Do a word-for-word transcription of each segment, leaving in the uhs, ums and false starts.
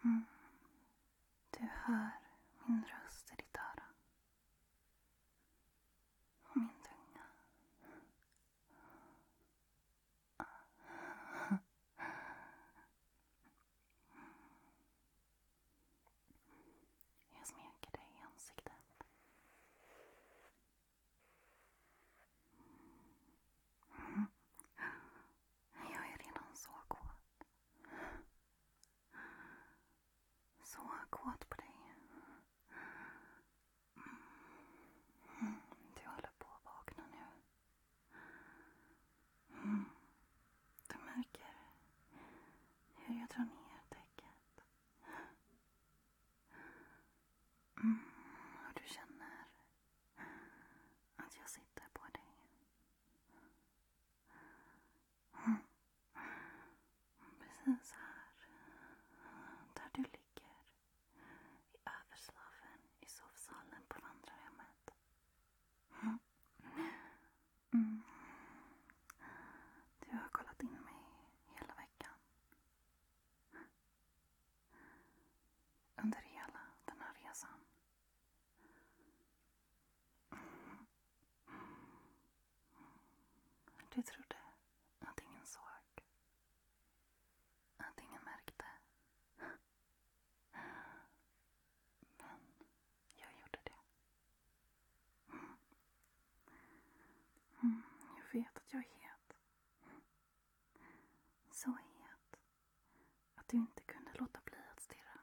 Mm. Du hör min röst i ditt öra. Och min tunga. Jag smeker dig i ansiktet. Mm. Jag är redan så kåt. Så kåt på dig. Mm. Du håller på att vakna nu. Mm. Du märker hur jag drar ner täcket. Mm. Och du känner att jag sitter på dig. Mm. Precis här. Där du ligger. I överslaven i sovsalen på vandrarhemmet. Mm. Mm. Du har kollat in mig hela veckan. Under hela den här resan. Du trodde att ingen såg. Att ingen märkte. Men jag gjorde det. Mm. Mm. Jag vet att jag är het. Så het att du inte kunde låta bli att stirra.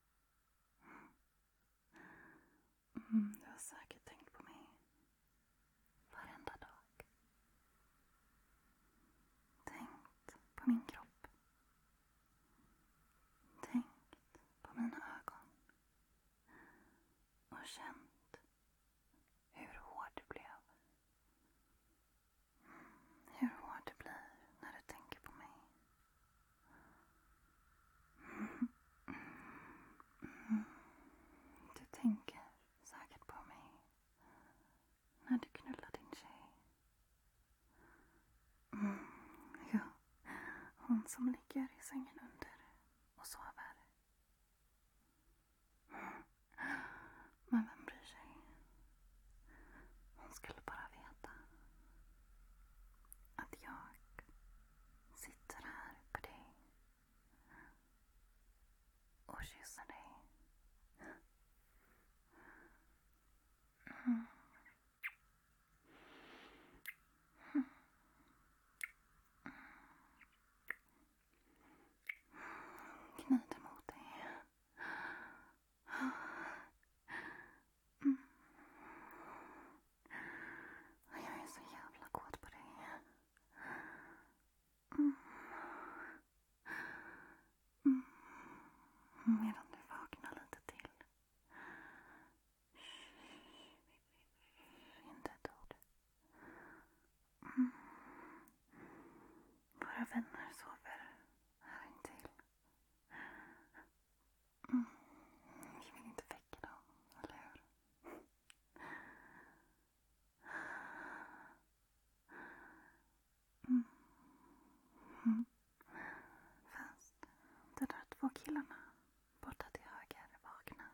Mm. Du har säkert tänkt på mig varenda dag. Tänkt på min kropp. Tänkt på mina ögon. Och känt hur hård du blev. Hur hård du blir när du tänker på mig. Mm. Mm. Du tänker säkert på mig när du knullar din tjej. Mm. Ja, hon som ligger i sängen under och sover. Mm. Men vem bryr sig? Hon skulle bara veta att jag sitter här på dig och kysser dig. Mm. Knyter mot dig. Mm. Jag är så jävla kåt på dig. Mm. Mm. Medan du vaknar lite till. Inte ett ord. Mm. Våra vänner sover här intill. Mm. Vi vill inte väcka dem, eller hur? Mm. Mm. Fast de där två killarna borta till höger vakna.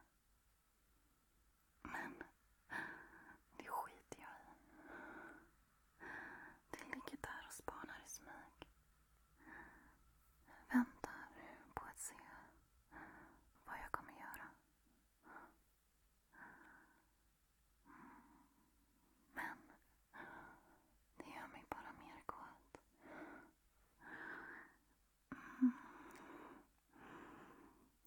Men det skiter jag i. De ligger där och spanar i smyg. Väntar på att se vad jag kommer göra. Men det gör mig bara mer kåt. Mm.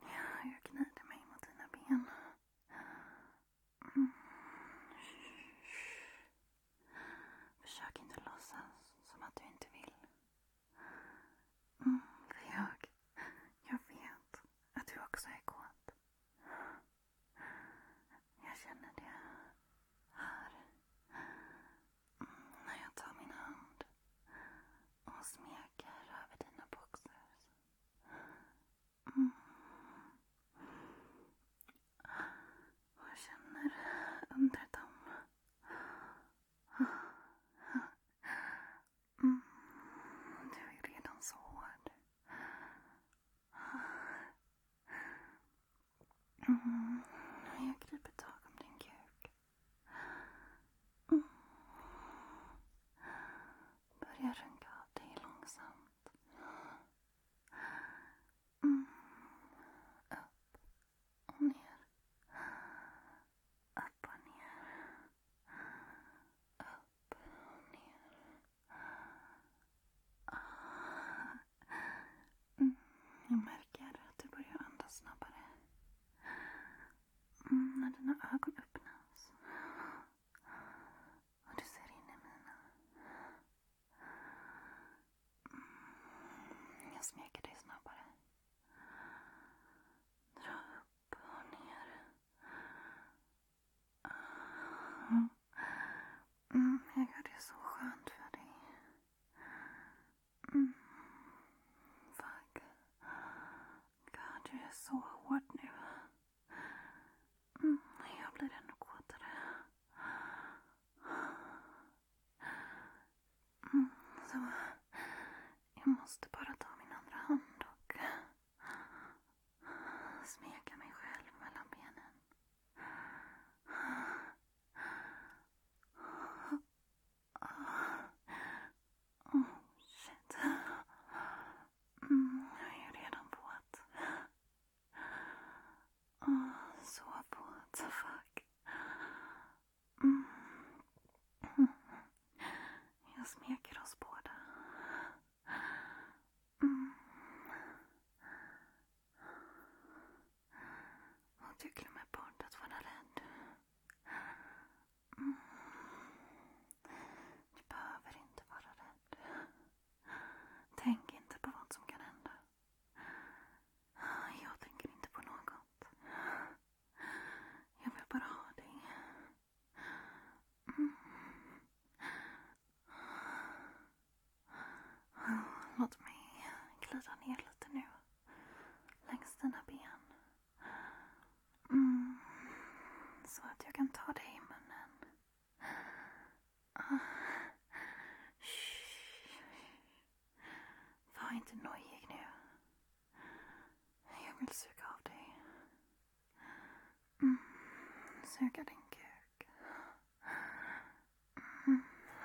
Mm. Jag griper tag om din kuk. Mm. Börjar runka av dig långsamt. Mm. Upp och ner. Upp och ner. Upp och ner. Mm. Jag märker att du börjar andas snabbare. Mm. När dina ögon öppnas. Och du ser in i mina. Mm. Jag smeker dig snabbare. Dra upp och ner. Mm. Mm. Jag gör det så skönt för dig. Mm. Fuck. God, du är så hård nu. Mm. Jag blir ännu kåtare. Mm. Så jag måste bara ta min andra hand och smeka mig själv mellan benen. Oh, shit. Mm. Jag är redan våt. Oh, så våt. Fuck. Mm. Jag smeker oss båda. Mm. Och du glömmer bort att vara rädd. Mm. Du behöver inte vara rädd. Tänk inte på vad som kan hända. Jag tänker inte på något. Jag vill bara ha dig. Mm. Låt mig glida ner lite nu. Längs dina ben. Mm. Så att jag kan ta dig i munnen. Ah. Var inte nojig nu. Jag vill suga av dig. Mm. Suga din kuk. Mm.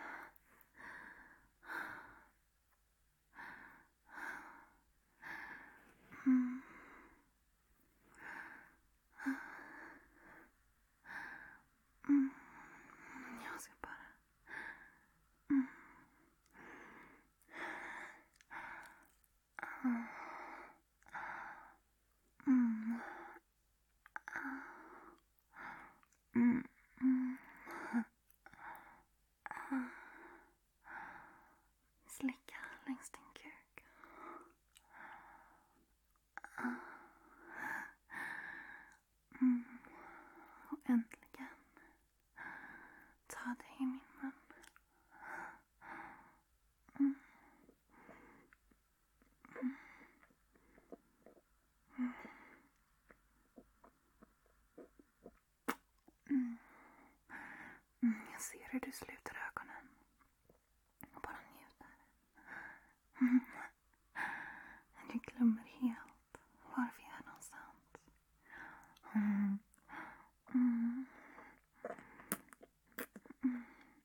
Mm. Mm. Jag ska bara... Mm. Mm. Mm. Mm. Slicka längs din kuk. Mm. Och äntligen ta dig i min mun. Mm. Mm. Mm. Mm. Jag ser hur du sluter ögonen och bara njuter. Mm. Du glömmer helt var vi är någonstans. Mm. Mm. Mm.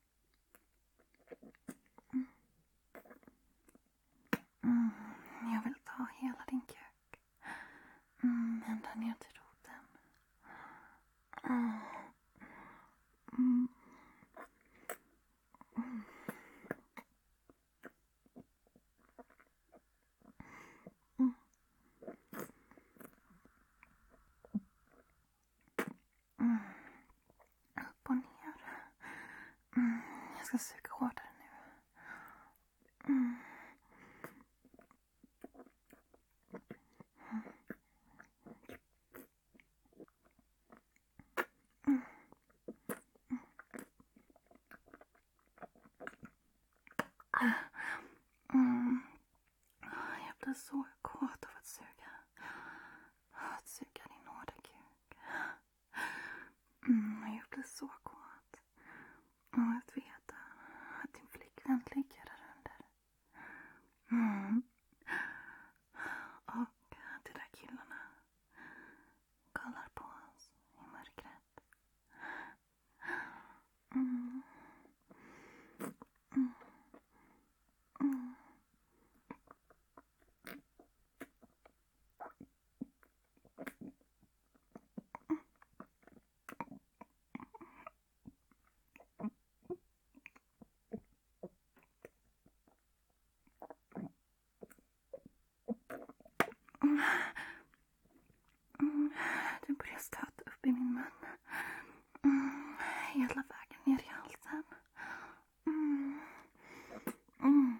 Mm. Jag vill ta hela din kuk. Mm. Ända ner till roten. Mm. Mm. Mm. Mm. Mm. Upp och ner. Mm. Jag ska suga hårdare nu. Mm. Mm. Mm. Jag blir så kåt av att suga. Att suga din hårda kuk. Mm. Jag blir så kåt. Och att veta att din flickvän ligger där under. Mm. Och de där killarna kollar på Mm. Mm. Du börjar stöta upp i min mun. Mm. Hela vägen ner i halsen. Mm. Mm.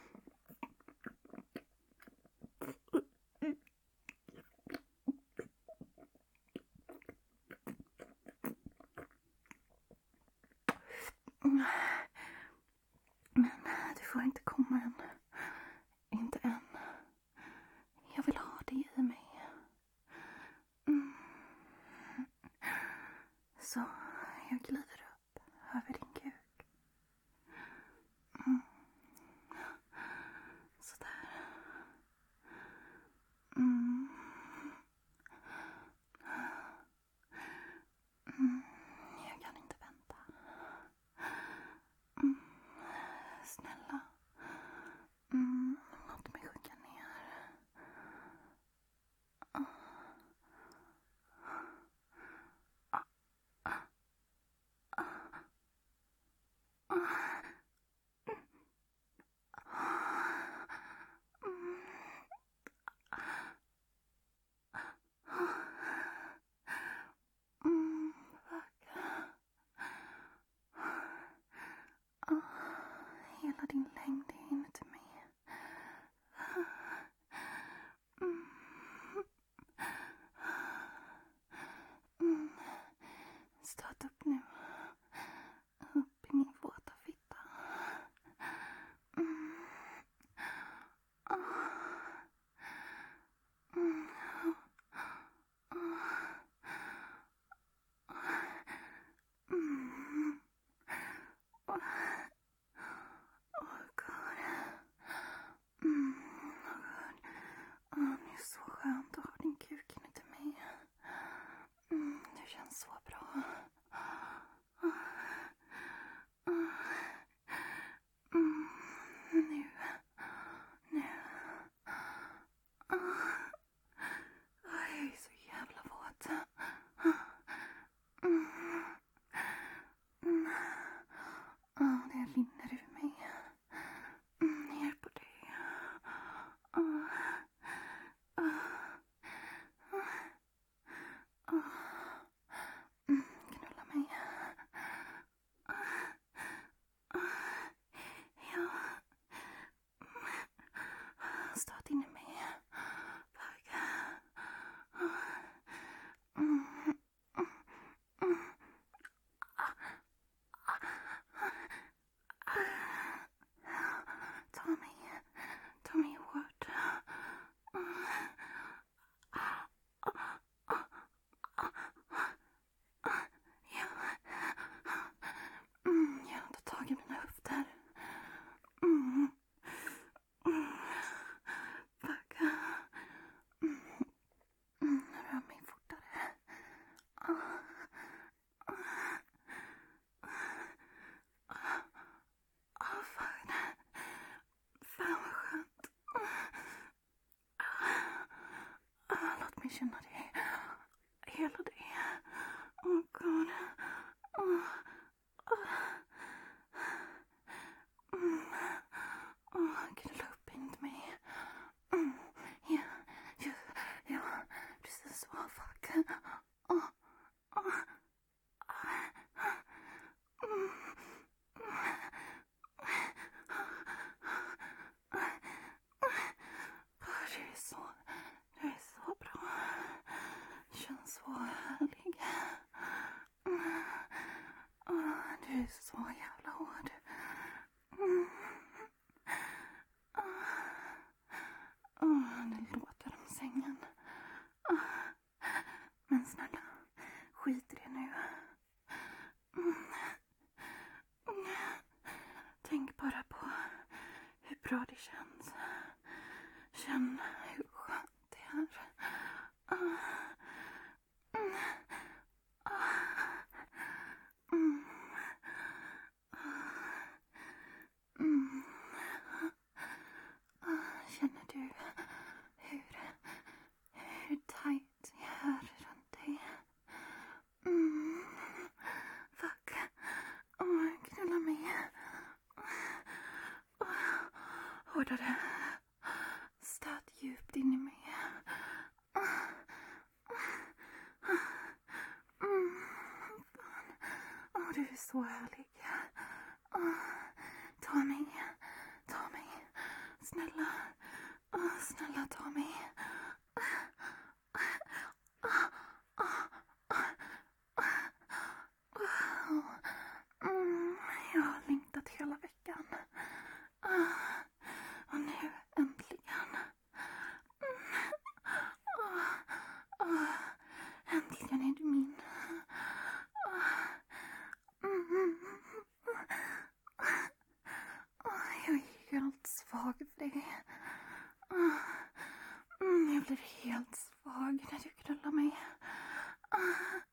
Mm. Men du får inte komma än. Inte än. Jag vill ha dig i mig. Mm. Så jag glider upp över din kuk. Mm. Sådär. Mm. Mm. Jag kan inte vänta. Mm. Snälla. Mm. Låt mig sjunka ner. Mm. Mm. Oh, hela din längd är inuti mig. Mm. Mm. Stöt upp nu. Upp i min våta fitta. Mm. Oh. Mm. Mm. Oh. Oh God. Mm. Oh God. Oh, det är så skönt att ha din kuk inuti mig. Mm. Det känns så bra. Oh. Oh. Mm. Nu. Nu. Oh. Jag är så jävla våt. Mm. Mm. Oh, det rinner ur mig. Mm, ner på dig. Oh. Oh. Oh. Mm, knulla mig. Oh. Ja. Stöt in i mig. Mm. Mm. Ta mig. Ta mig hårt. Ja. Mm, jag tar tag i mina höfter. Mm. Mm. Fuck. Mm. Mm. Rör mig fortare. Oh. Oh, fan. Fan vad skönt. Oh, låt mig känna dig. Hela dig. Oh God. Oh. Oh. Mm. Oh, knulla upp in mig. Mm. Ja, ja, ja, precis så. Fuck. Oh. Oh. Mm. Det är så, det är så bra. Det känns så härlig. Mm. Oh, du är så jävla hård. Mm. Oh, det låter om sängen. Oh. Men snälla, skit i det nu. Mm. Mm. Tänk bara på hur bra det känns. Känn hur skönt det är. Oh. Mm. så härlig. Uh, ta mig. Ta mig. Snälla. Uh, snälla ta mig. Mm, jag har längtat hela veckan. Uh, och nu äntligen. Mm, uh, uh, äntligen är du min. Uh, mm, uh, jag är helt svag för dig. Uh, mm, jag blir helt svag när du knullar mig. Uh,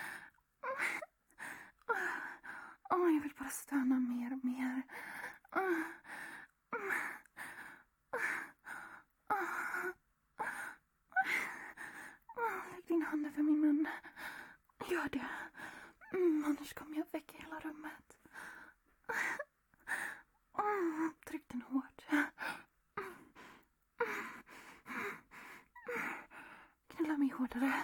Oh, jag vill bara stöna mer och mer. Uh, uh, uh, uh, lägg din hand över min mun. Gör det. Mm, annars kommer jag väcka hela rummet. Uh, tryck den hårt. Knulla mig hårdare.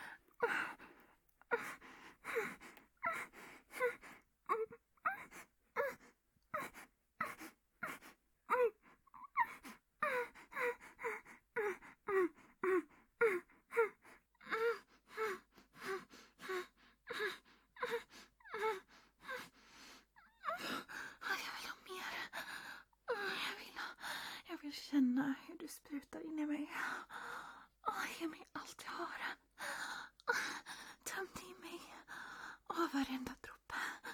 Jag vill känna hur du sprutar in i mig. Oh, ge mig allt jag har. Töm i mig. Oh, varenda droppe.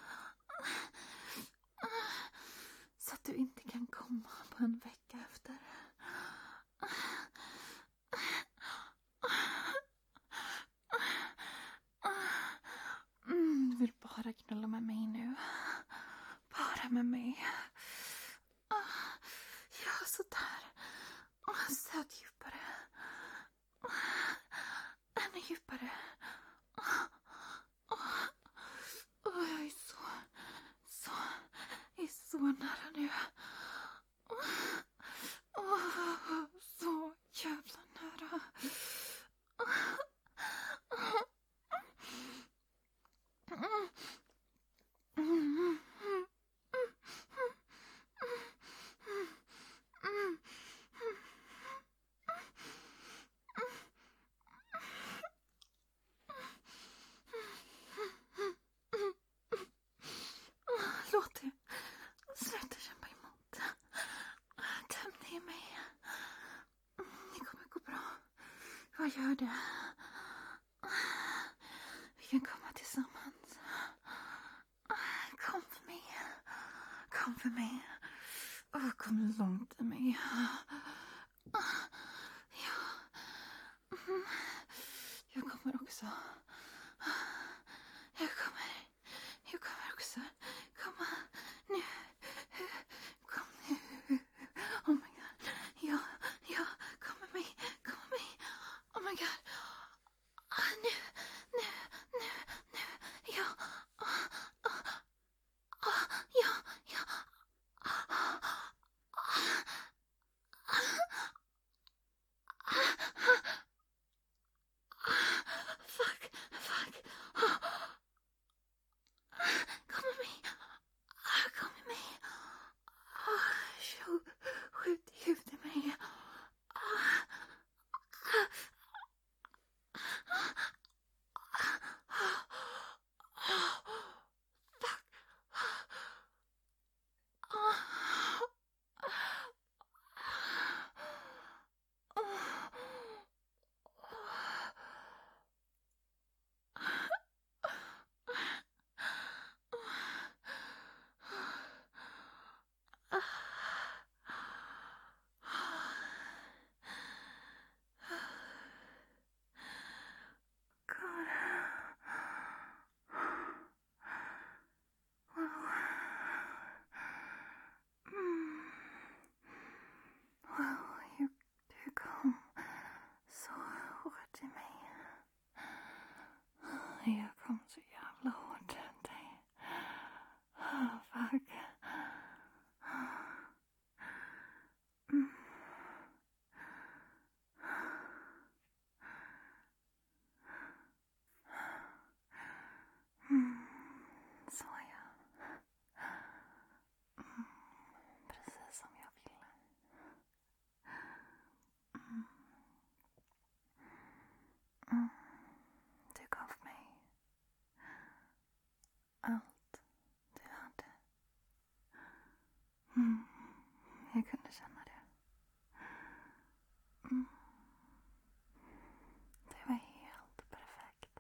Så att du inte kan komma på en vecka efter. Mm, du vill bara knulla med mig nu. Bara med mig. Ja, så där. Söt djupare. Ännu djupare. Jag är så, så, jag är så nära nu. Så jävla nära. Låt det. Sluta kämpa emot. Töm det i mig. Det kommer gå bra. Vad gör det? Vi kan komma tillsammans. Kom för mig. Kom för mig. Oh, kom långt i mig. Ja. Jag kommer också. Jag kommer. Jag kommer också. Komma nu. Kom nu. Oh my god. Ja, ja. Kom med mig. Kom med mig. Oh my god. Ah, nu, nu, nu, nu. Ja. Ah, ah, ah, ja, ja. Ah, ah, ah, ah, fuck, fuck. Kom med mig. Kom med mig. Skjut i huvudet i mig. Jag kom så jävla hårt runt dig. Oh, fuck. Mm. Mm. Så ja. Mm. Du gav mig allt du hade. Mm. Jag kunde känna det. Mm. Det var helt perfekt.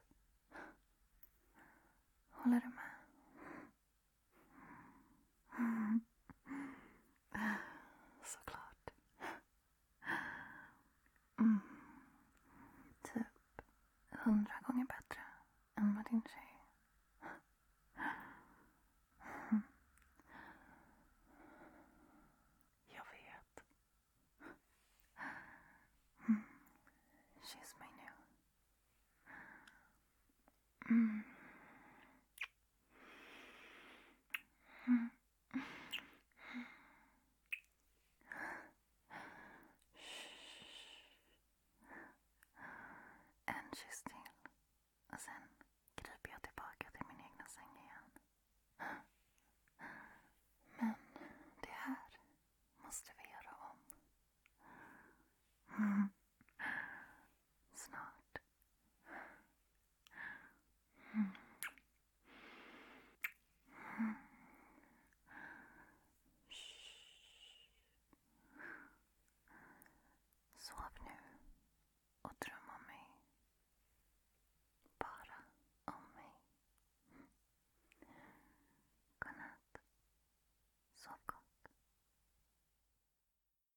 Håller du med? Mm. Såklart. Mm. Typ hundra gånger bättre än vad din tjej. Mm. Jag vet. Mm. Kyss mig nu. Mm.